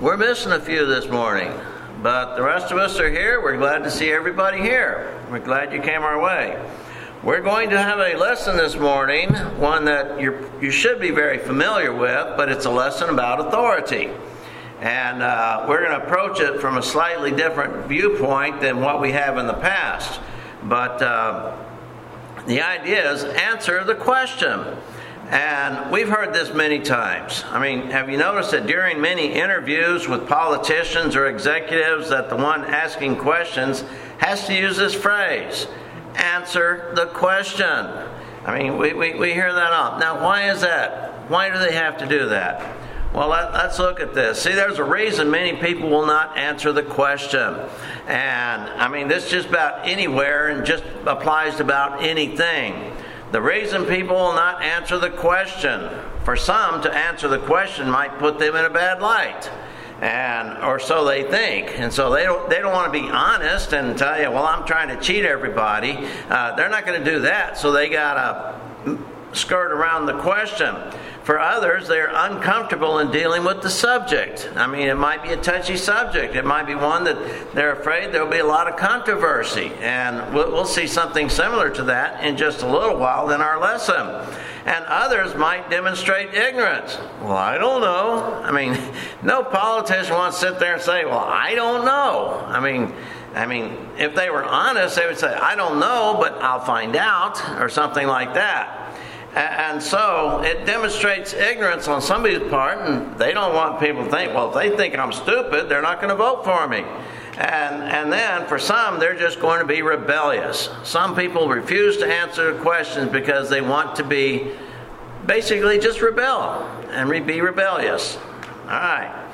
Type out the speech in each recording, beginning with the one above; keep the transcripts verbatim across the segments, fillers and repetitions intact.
We're missing a few this morning, but the rest of us are here. We're glad to see everybody here. We're glad you came our way. We're going to have a lesson this morning, one that you're, you should be very familiar with, but it's a lesson about authority. And uh, we're going to approach it from a slightly different viewpoint than what we have in the past. But uh, the idea is answer the question. And we've heard this many times. I mean, have you noticed that during many interviews with politicians or executives that the one asking questions has to use this phrase, answer the question. I mean, we, we, we hear that often. Now, why is that? Why do they have to do that? Well, let, let's look at this. See, there's a reason many people will not answer the question. And, I mean, this is just about anywhere and just applies to about anything. The reason people will not answer the question, for some, to answer the question might put them in a bad light, and or so they think. And so they don't they don't want to be honest and tell you, well, I'm trying to cheat everybody. Uh, they're not going to do that, so they got to skirt around the question. For others, they're uncomfortable in dealing with the subject. I mean, it might be a touchy subject. It might be one that they're afraid there'll be a lot of controversy. And we'll, we'll see something similar to that in just a little while in our lesson. And others might demonstrate ignorance. Well, I don't know. I mean, no politician wants to sit there and say, well, I don't know. I mean, I mean, if they were honest, they would say, I don't know, but I'll find out, or something like that. And so it demonstrates ignorance on somebody's part, and they don't want people to think, well, if they think I'm stupid, they're not going to vote for me. And and then for some, they're just going to be rebellious. Some people refuse to answer questions because they want to be basically just rebel and be rebellious. All right.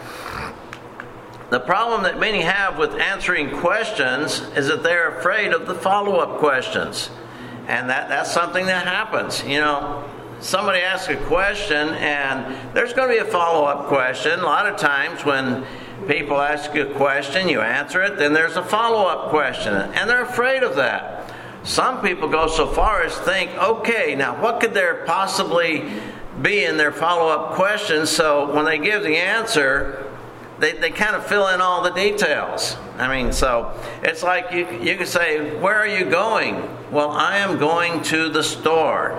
The problem that many have with answering questions is that they're afraid of the follow-up questions. And that, that's something that happens. You know, somebody asks a question and there's going to be a follow-up question. A lot of times when people ask you a question, you answer it, then there's a follow-up question. And they're afraid of that. Some people go so far as think, okay, now what could there possibly be in their follow-up question? So when they give the answer, They, they kind of fill in all the details. I mean, so it's like you you can say, where are you going? Well, I am going to the store.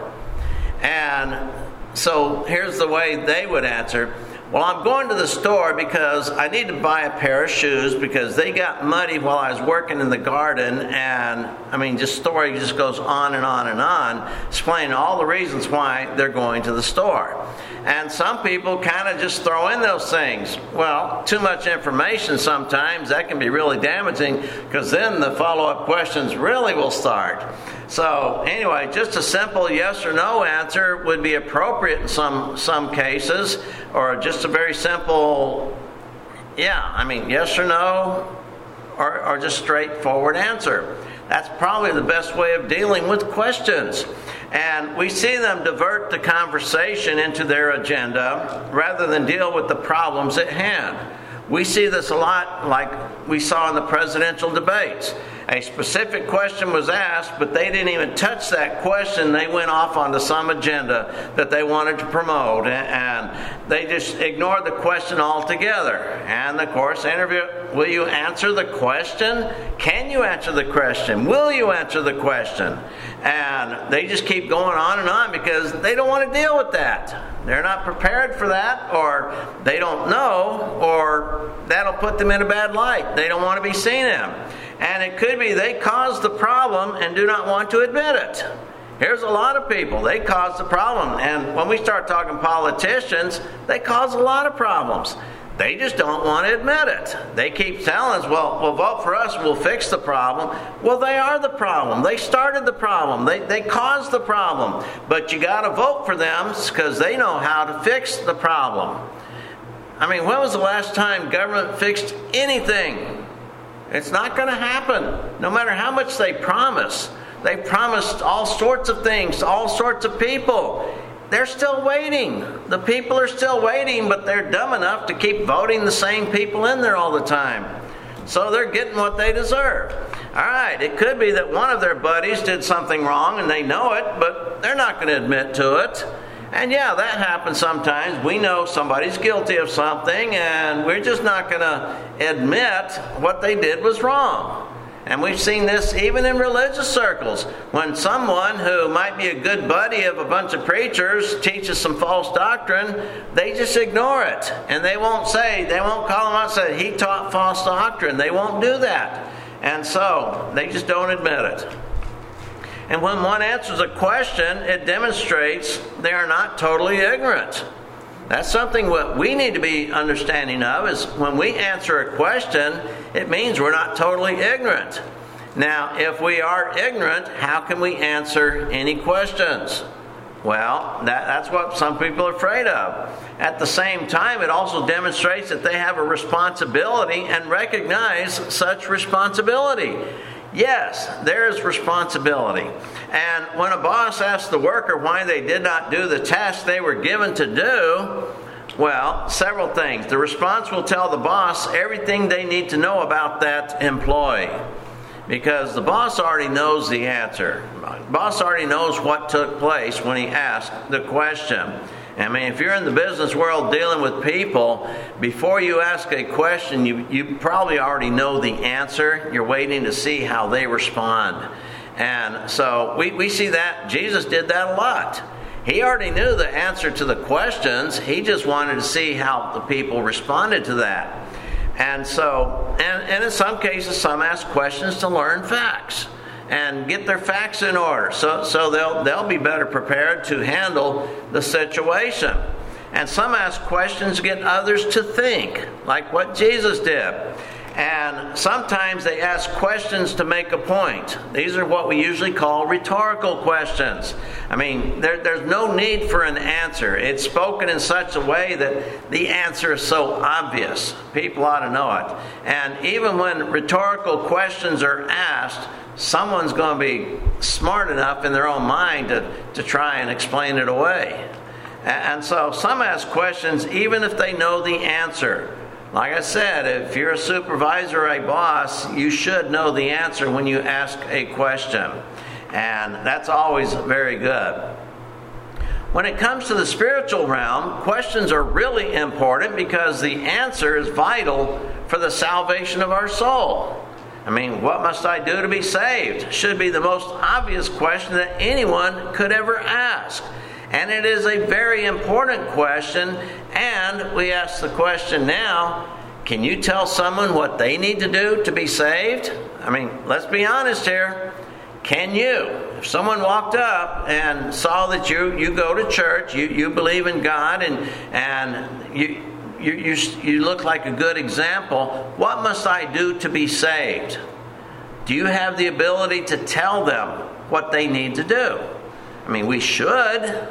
And so here's the way they would answer. Well, I'm going to the store because I need to buy a pair of shoes because they got muddy while I was working in the garden. And, I mean, just story just goes on and on and on, explaining all the reasons why they're going to the store. And some people kind of just throw in those things. Well, too much information sometimes, that can be really damaging because then the follow-up questions really will start. So anyway, just a simple yes or no answer would be appropriate in some, some cases, or just a very simple, yeah, I mean, yes or no, or, or just straightforward answer. That's probably the best way of dealing with questions. And we see them divert the conversation into their agenda rather than deal with the problems at hand. We see this a lot like we saw in the presidential debates. A specific question was asked, but they didn't even touch that question. They went off onto some agenda that they wanted to promote, and they just ignored the question altogether. And of course, interview, will you answer the question? Can you answer the question? Will you answer the question? And they just keep going on and on because they don't want to deal with that. They're not prepared for that, or they don't know, or that'll put them in a bad light. They don't want to be seen in. And it could be they caused the problem and do not want to admit it. Here's a lot of people. They caused the problem. And when we start talking politicians, they cause a lot of problems. They just don't want to admit it. They keep telling us, well, well, vote for us, we'll fix the problem. Well, they are the problem. They started the problem. They, they caused the problem. But you got to vote for them because they know how to fix the problem. I mean, when was the last time government fixed anything? It's not going to happen, no matter how much they promise. They promised all sorts of things to all sorts of people. They're still waiting. The people are still waiting, but they're dumb enough to keep voting the same people in there all the time. So they're getting what they deserve. All right, it could be that one of their buddies did something wrong and they know it, but they're not going to admit to it. And yeah, that happens sometimes. We know somebody's guilty of something, and we're just not going to admit what they did was wrong. And we've seen this even in religious circles. When someone who might be a good buddy of a bunch of preachers teaches some false doctrine, they just ignore it. And they won't say, they won't call him out and say, he taught false doctrine. They won't do that. And so, they just don't admit it. And when one answers a question, it demonstrates they are not totally ignorant. That's something what we need to be understanding of, is when we answer a question, it means we're not totally ignorant. Now, if we are ignorant, how can we answer any questions? Well, that, that's what some people are afraid of. At the same time, it also demonstrates that they have a responsibility and recognize such responsibility. Yes, there is responsibility. And when a boss asks the worker why they did not do the task they were given to do, well, several things. The response will tell the boss everything they need to know about that employee, because the boss already knows the answer. The boss already knows what took place when he asked the question. I mean, if you're in the business world dealing with people, before you ask a question, you, you probably already know the answer. You're waiting to see how they respond. And so we, we see that Jesus did that a lot. He already knew the answer to the questions. He just wanted to see how the people responded to that. And so, and, and in some cases, some ask questions to learn facts and get their facts in order, so so they'll they'll be better prepared to handle the situation. And some ask questions to get others to think, like what Jesus did. And sometimes they ask questions to make a point. These are what we usually call rhetorical questions. I mean, there, there's no need for an answer. It's spoken in such a way that the answer is so obvious. People ought to know it. And even when rhetorical questions are asked, someone's going to be smart enough in their own mind to, to try and explain it away. And so some ask questions even if they know the answer. Like I said, if you're a supervisor or a boss, you should know the answer when you ask a question. And that's always very good. When it comes to the spiritual realm, questions are really important because the answer is vital for the salvation of our soul. I mean, what must I do to be saved? Should be the most obvious question that anyone could ever ask. And it is a very important question. And we ask the question now, can you tell someone what they need to do to be saved? I mean, let's be honest here. Can you? If someone walked up and saw that you, you go to church, you, you believe in God, and and you, you you you look like a good example, what must I do to be saved? Do you have the ability to tell them what they need to do? I mean, we should.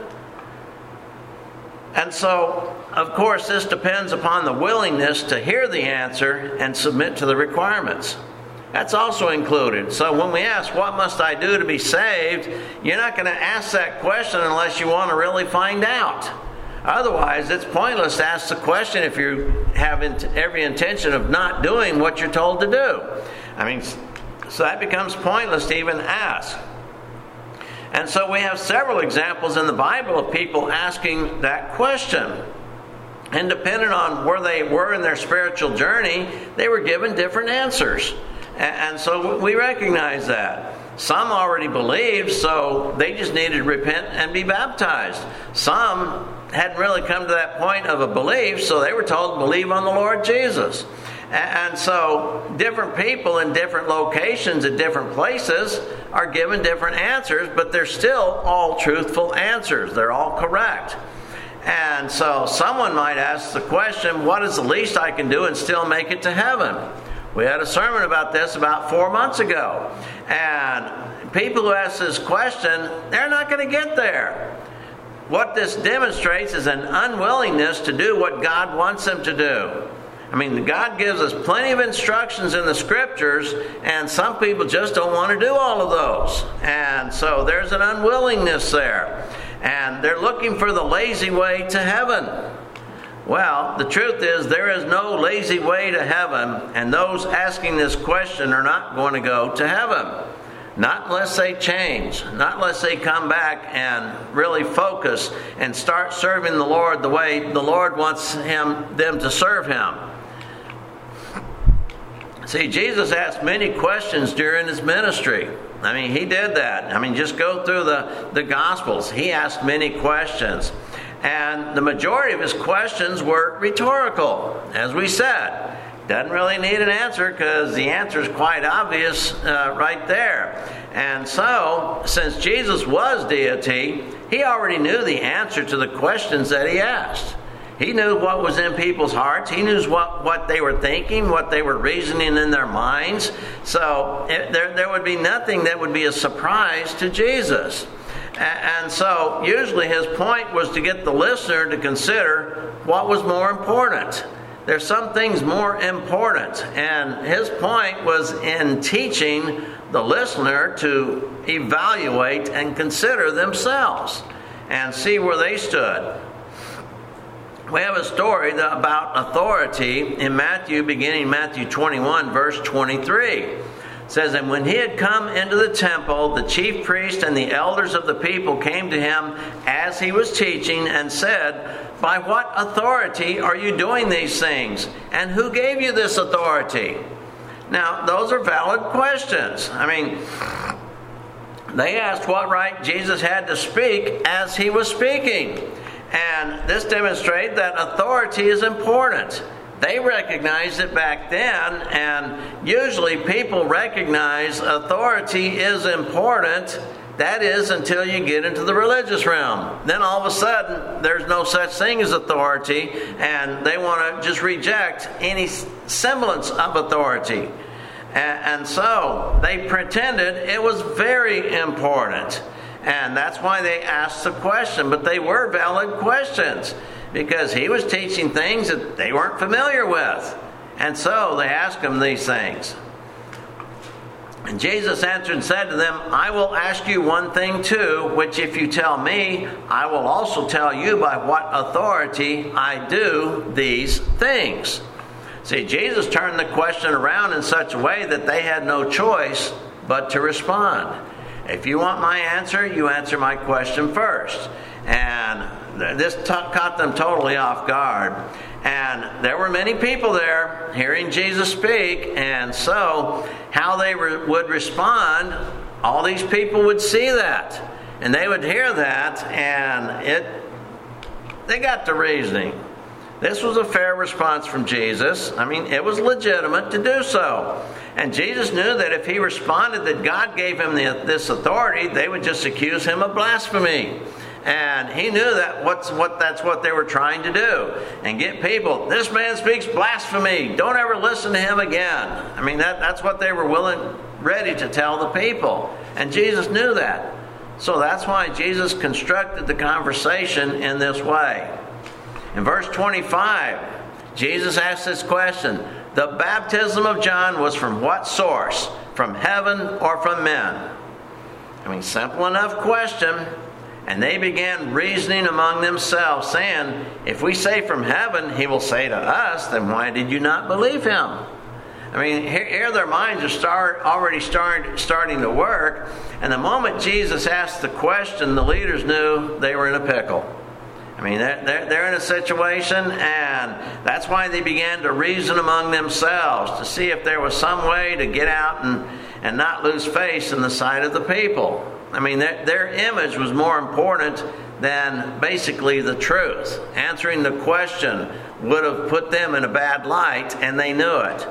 And so, of course, this depends upon the willingness to hear the answer and submit to the requirements. That's also included. So when we ask, what must I do to be saved? You're not going to ask that question unless you want to really find out. Otherwise, it's pointless to ask the question if you have every intention of not doing what you're told to do. I mean, so that becomes pointless to even ask. And so we have several examples in the Bible of people asking that question. And depending on where they were in their spiritual journey, they were given different answers. And so we recognize that. Some already believed, so they just needed to repent and be baptized. Some hadn't really come to that point of a belief, so they were told to believe on the Lord Jesus. And so different people in different locations at different places are given different answers, but they're still all truthful answers. They're all correct. And so someone might ask the question, what is the least I can do and still make it to heaven? We had a sermon about this about four months ago. And people who ask this question, they're not going to get there. What this demonstrates is an unwillingness to do what God wants them to do. I mean, God gives us plenty of instructions in the Scriptures, and some people just don't want to do all of those. And so there's an unwillingness there. And they're looking for the lazy way to heaven. Well, the truth is there is no lazy way to heaven, and those asking this question are not going to go to heaven. Not unless they change. Not unless they come back and really focus and start serving the Lord the way the Lord wants him them to serve him. See, Jesus asked many questions during his ministry. I mean, he did that. I mean, just go through the, the Gospels. He asked many questions. And the majority of his questions were rhetorical, as we said. Doesn't really need an answer because the answer is quite obvious uh, right there. And so, since Jesus was deity, he already knew the answer to the questions that he asked. He knew what was in people's hearts. He knew what, what they were thinking, what they were reasoning in their minds. So it, there, there would be nothing that would be a surprise to Jesus. And so usually his point was to get the listener to consider what was more important. There's some things more important. And his point was in teaching the listener to evaluate and consider themselves and see where they stood. We have a story about authority in Matthew, beginning Matthew twenty-one, verse twenty-three. It says, "And when he had come into the temple, the chief priest and the elders of the people came to him as he was teaching and said, 'By what authority are you doing these things? And who gave you this authority?'" Now, those are valid questions. I mean, they asked what right Jesus had to speak as he was speaking. And this demonstrated that authority is important. They recognized it back then, and usually people recognize authority is important. That is, until you get into the religious realm. Then all of a sudden, there's no such thing as authority, and they want to just reject any semblance of authority. And so they pretended it was very important. And that's why they asked the question. But they were valid questions, because he was teaching things that they weren't familiar with. And so they asked him these things. And Jesus answered and said to them, "I will ask you one thing too, which if you tell me, I will also tell you by what authority I do these things." See, Jesus turned the question around in such a way that they had no choice but to respond. If you want my answer, you answer my question first. And this t- caught them totally off guard. And there were many people there hearing Jesus speak. And so how they re- would respond, all these people would see that. And they would hear that. And it, they got to reasoning. This was a fair response from Jesus. I mean, it was legitimate to do so. And Jesus knew that if he responded that God gave him the, this authority, they would just accuse him of blasphemy. And he knew that what's what that's what they were trying to do. And get people, this man speaks blasphemy. Don't ever listen to him again. I mean, that, that's what they were willing, ready to tell the people. And Jesus knew that. So that's why Jesus constructed the conversation in this way. In verse twenty-five, Jesus asked this question: "The baptism of John was from what source? From heaven or from men?" I mean, simple enough question. And they began reasoning among themselves, saying, "If we say from heaven, he will say to us, then why did you not believe him?" I mean, here, here their minds are start, already start, starting to work. And the moment Jesus asked the question, the leaders knew they were in a pickle. I mean, they're, they're, they're in a situation, and that's why they began to reason among themselves to see if there was some way to get out and, and not lose face in the sight of the people. I mean, their, their image was more important than basically the truth. Answering the question would have put them in a bad light, and they knew it.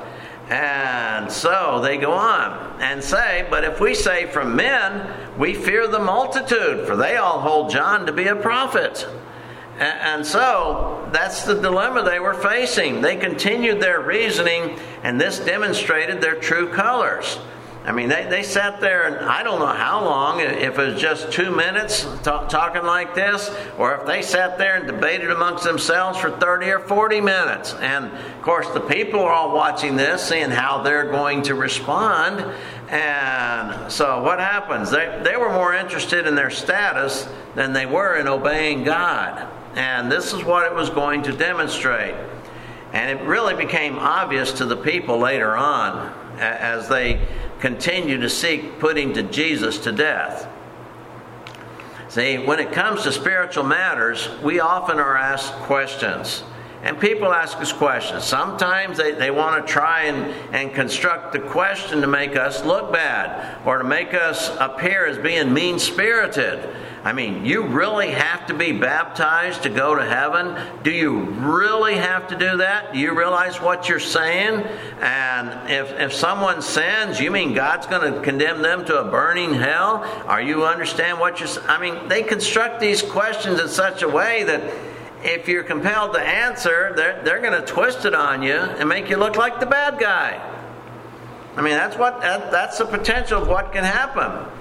And so they go on and say, "But if we say from men, we fear the multitude, for they all hold John to be a prophet." And so that's the dilemma they were facing. They continued their reasoning, and this demonstrated their true colors. I mean, they, they sat there, and I don't know how long, if it was just two minutes t- talking like this, or if they sat there and debated amongst themselves for thirty or forty minutes. And, of course, the people are all watching this, seeing how they're going to respond. And so what happens? They, they were more interested in their status than they were in obeying God. And this is what it was going to demonstrate. And it really became obvious to the people later on as they continue to seek putting to Jesus to death. See, when it comes to spiritual matters, we often are asked questions. And people ask us questions. Sometimes they, they want to try and, and construct the question to make us look bad or to make us appear as being mean-spirited. I mean, you really have to be baptized to go to heaven? Do you really have to do that? Do you realize what you're saying? And if, if someone sins, you mean God's going to condemn them to a burning hell? Are you understand what you're saying? I mean, they construct these questions in such a way that if you're compelled to answer, they're, they're going to twist it on you and make you look like the bad guy. I mean, that's what that, that's the potential of what can happen.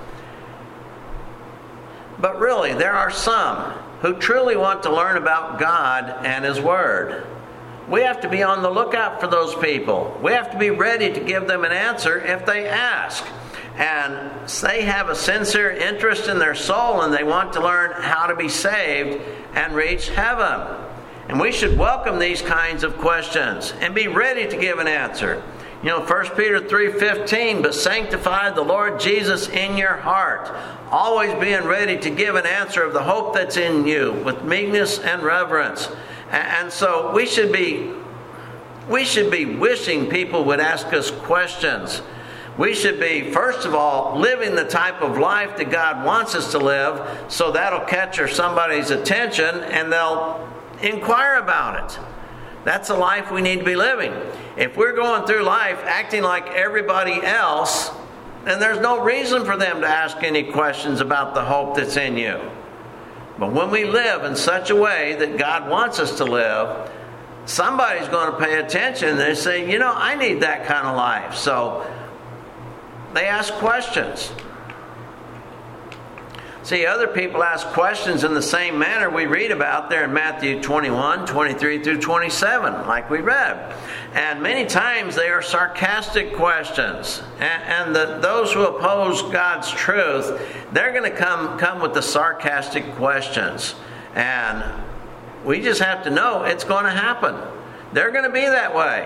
But really, there are some who truly want to learn about God and His Word. We have to be on the lookout for those people. We have to be ready to give them an answer if they ask. And they have a sincere interest in their soul and they want to learn how to be saved and reach heaven. And we should welcome these kinds of questions and be ready to give an answer. You know, First Peter three fifteen, but sanctify the Lord Jesus in your heart, always being ready to give an answer of the hope that's in you with meekness and reverence. And so we should be we should be wishing people would ask us questions. We should be, first of all, living the type of life that God wants us to live, so that'll catch somebody's attention and they'll inquire about it. That's the life we need to be living. If we're going through life acting like everybody else, then there's no reason for them to ask any questions about the hope that's in you. But when we live in such a way that God wants us to live, somebody's going to pay attention and they say, you know, I need that kind of life. So they ask questions. See, other people ask questions in the same manner we read about there in Matthew twenty-one, twenty-three through twenty-seven, like we read. And many times they are sarcastic questions. And, and the, those who oppose God's truth, they're going to come, come with the sarcastic questions. And we just have to know it's going to happen. They're going to be that way.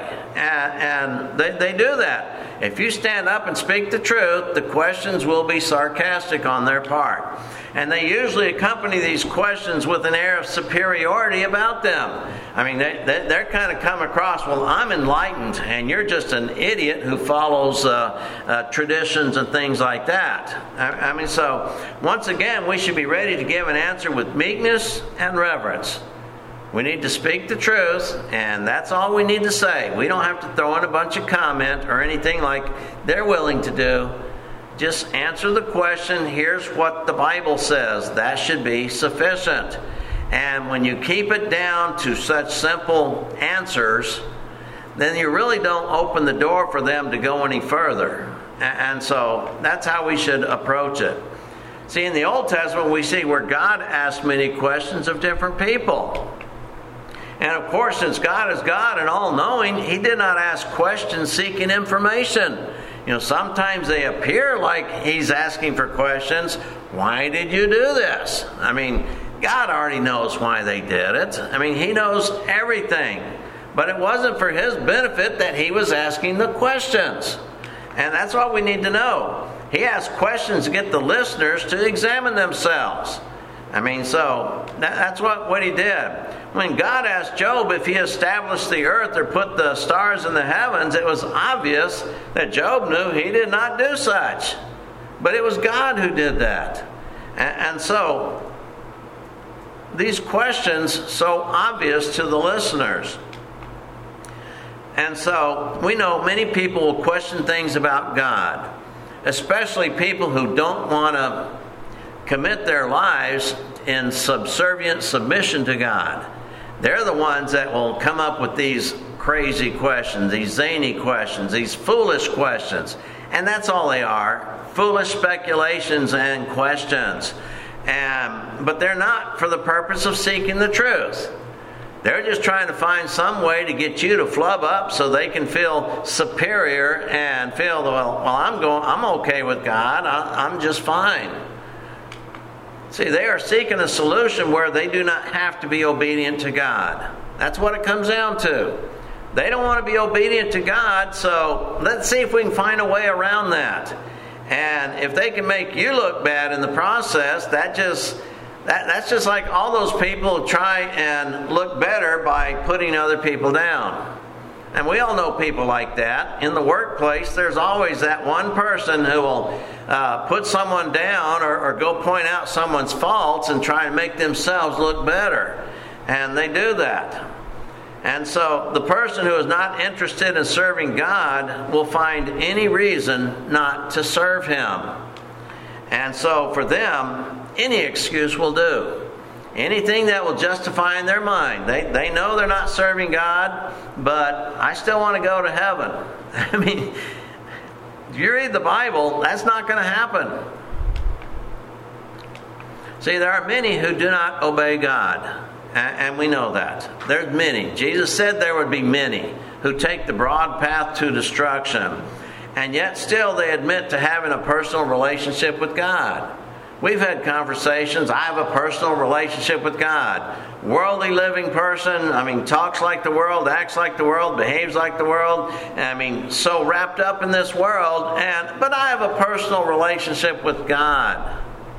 And, and they, they do that. If you stand up and speak the truth, the questions will be sarcastic on their part. And they usually accompany these questions with an air of superiority about them. I mean, they, they, they're kind of come across, well, I'm enlightened, and you're just an idiot who follows uh, uh, traditions and things like that. I, I mean, so, once again, we should be ready to give an answer with meekness and reverence. We need to speak the truth, and that's all we need to say. We don't have to throw in a bunch of comment or anything like they're willing to do. Just answer the question, here's what the Bible says. That should be sufficient. And when you keep it down to such simple answers, then you really don't open the door for them to go any further. And so that's how we should approach it. See, in the Old Testament, we see where God asked many questions of different people. And of course, since God is God and all-knowing, He did not ask questions seeking information. You know, sometimes they appear like He's asking for questions. Why did you do this? I mean, God already knows why they did it. I mean, He knows everything. But it wasn't for His benefit that He was asking the questions. And that's what we need to know. He asked questions to get the listeners to examine themselves. I mean, so that, that's what, what He did. When God asked Job if he established the earth or put the stars in the heavens, it was obvious that Job knew he did not do such. But it was God who did that. And, and so, these questions so obvious to the listeners. And so, we know many people will question things about God, especially people who don't want to commit their lives in subservient submission to God. They're the ones that will come up with these crazy questions, these zany questions, these foolish questions. And that's all they are, foolish speculations and questions. And, but they're not for the purpose of seeking the truth. They're just trying to find some way to get you to flub up so they can feel superior and feel, well, well I'm going, I'm okay with God. I, I'm just fine. See, they are seeking a solution where they do not have to be obedient to God. That's what it comes down to. They don't want to be obedient to God, so let's see if we can find a way around that. And if they can make you look bad in the process, that just that, that's just like all those people try and look better by putting other people down. And we all know people like that. In the workplace, there's always that one person who will uh, put someone down or, or go point out someone's faults and try and make themselves look better. And they do that. And so the person who is not interested in serving God will find any reason not to serve Him. And so for them, any excuse will do. Anything that will justify in their mind. They they know they're not serving God, but I still want to go to heaven. I mean, if you read the Bible, that's not going to happen. See, there are many who do not obey God. And we know that. There's many. Jesus said there would be many who take the broad path to destruction. And yet still they admit to having a personal relationship with God. We've had conversations. I have a personal relationship with God. Worldly living person. I mean, talks like the world, acts like the world, behaves like the world. I mean, so wrapped up in this world. And but I have a personal relationship with God.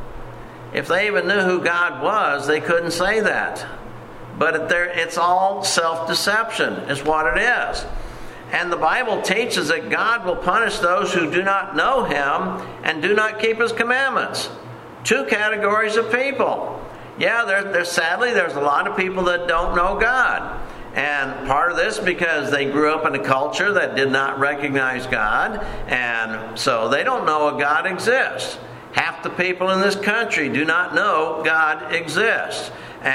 If they even knew who God was, they couldn't say that. But it's all self-deception is what it is. And the Bible teaches that God will punish those who do not know Him and do not keep His commandments. Two categories of people. Yeah, there, there's sadly there's a lot of people that don't know God. And part of this because they grew up in a culture that did not recognize God. And so they don't know a God exists. Half the people in this country do not know God exists.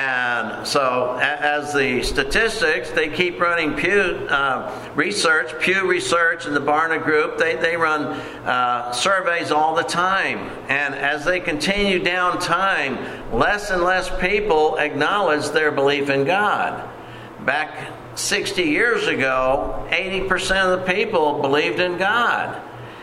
And so as the statistics, they keep running Pew uh, research, Pew Research and the Barna Group, they, they run uh, surveys all the time. And as they continue down time, less and less people acknowledge their belief in God. Back sixty years ago, eighty percent of the people believed in God.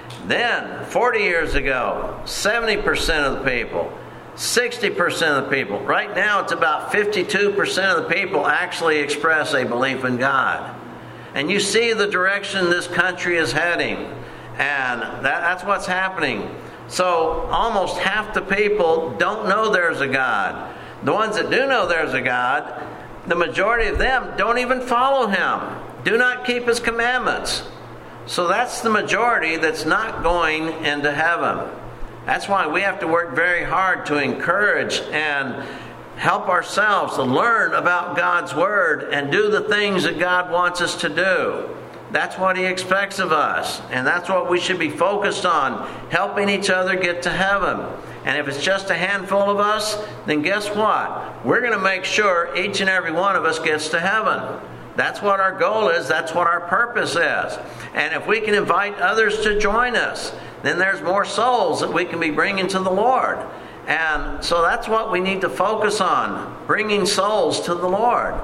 Then, forty years ago, seventy percent of the people, sixty percent of the people. Right now, it's about fifty-two percent of the people actually express a belief in God. And you see the direction this country is heading. And that, that's what's happening. So, almost half the people don't know there's a God. The ones that do know there's a God, the majority of them don't even follow Him. Do not keep His commandments. So that's the majority that's not going into heaven. That's why we have to work very hard to encourage and help ourselves to learn about God's Word and do the things that God wants us to do. That's what He expects of us. And that's what we should be focused on, helping each other get to heaven. And if it's just a handful of us, then guess what? We're going to make sure each and every one of us gets to heaven. That's what our goal is. That's what our purpose is. And if we can invite others to join us, then there's more souls that we can be bringing to the Lord. And so that's what we need to focus on, bringing souls to the Lord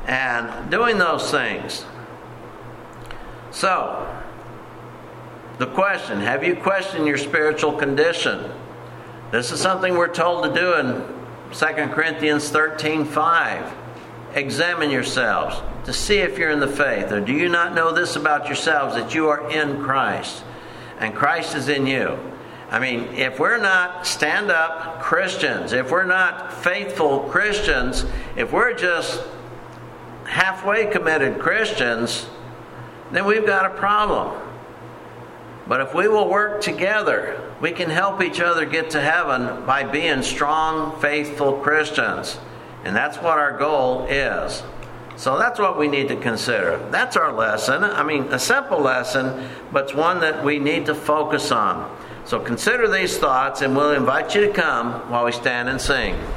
and doing those things. So, the question, have you questioned your spiritual condition? This is something we're told to do in Second Corinthians thirteen five. Examine yourselves to see if you're in the faith. Or do you not know this about yourselves, that you are in Christ and Christ is in you? I mean, if we're not stand-up Christians, if we're not faithful Christians, if we're just halfway committed Christians, then we've got a problem. But if we will work together, we can help each other get to heaven by being strong, faithful Christians. And that's what our goal is. So that's what we need to consider. That's our lesson. I mean, a simple lesson, but it's one that we need to focus on. So consider these thoughts, and we'll invite you to come while we stand and sing.